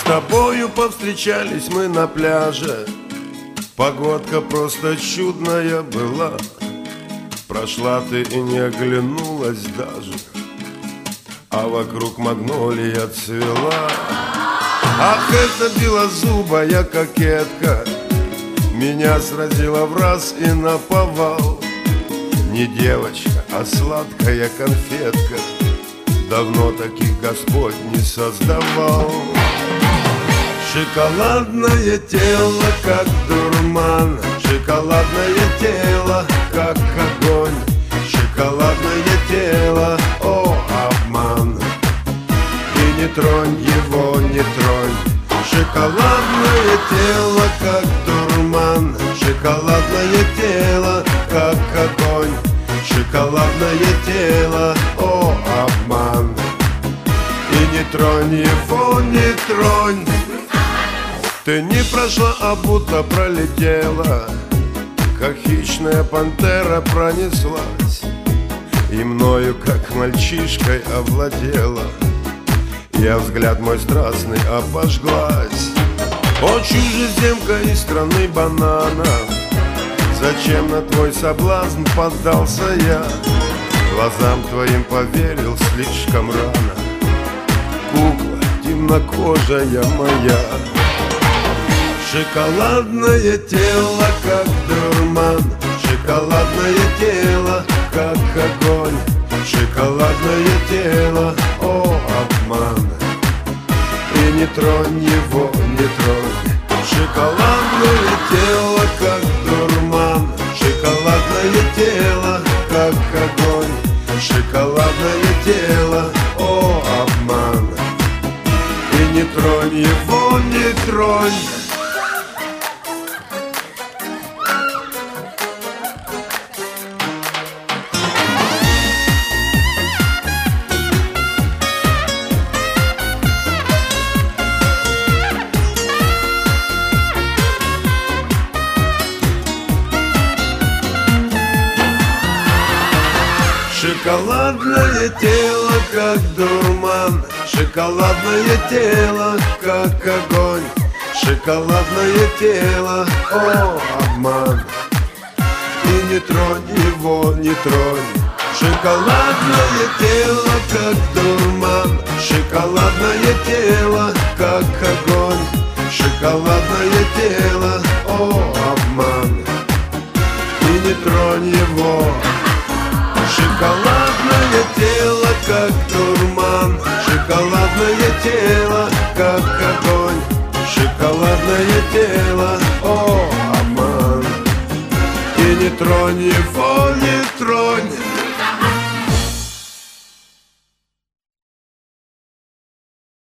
тобою повстречались мы на пляже. Погодка просто чудная была. Прошла ты и не оглянулась даже, а вокруг магнолия цвела. Ах, эта белозубая кокетка меня сразила враз и наповал. Не девочка, а сладкая конфетка, давно таких Господь не создавал. Шоколадное тело, как дурман, шоколадное тело, как огонь, шоколадное тело, о, обман. И не тронь его, не тронь. Шоколадное тело, как дурман, шоколадное тело, как огонь, шоколадное тело, о, обман. И не тронь его, не тронь. Ты не прошла, а будто пролетела, как хищная пантера пронеслась, и мною, как мальчишкой, овладела. Я взгляд мой страстный обожглась. О, чужеземка из страны бананов, зачем на твой соблазн поддался я? Глазам твоим поверил слишком рано, кукла темнокожая моя. Шоколадное тело, как дурман, шоколадное тело, как огонь, шоколадное тело, о, обман. И не тронь его, не тронь. Шоколадное тело, как дурман, шоколадное тело, как огонь, шоколадное тело, о, обман. И не тронь его, не тронь. Шоколадное тело, как дурман, шоколадное тело, как огонь, шоколадное тело, о, обман. И не тронь его, не тронь. Шоколадное тело, как дурман, шоколадное тело, как огонь, шоколадное тело, о, обман. И не тронь его. Шоколадное тело, как дурман, шоколадное тело, как огонь, шоколадное тело, о, обман. И не тронь его, не тронь.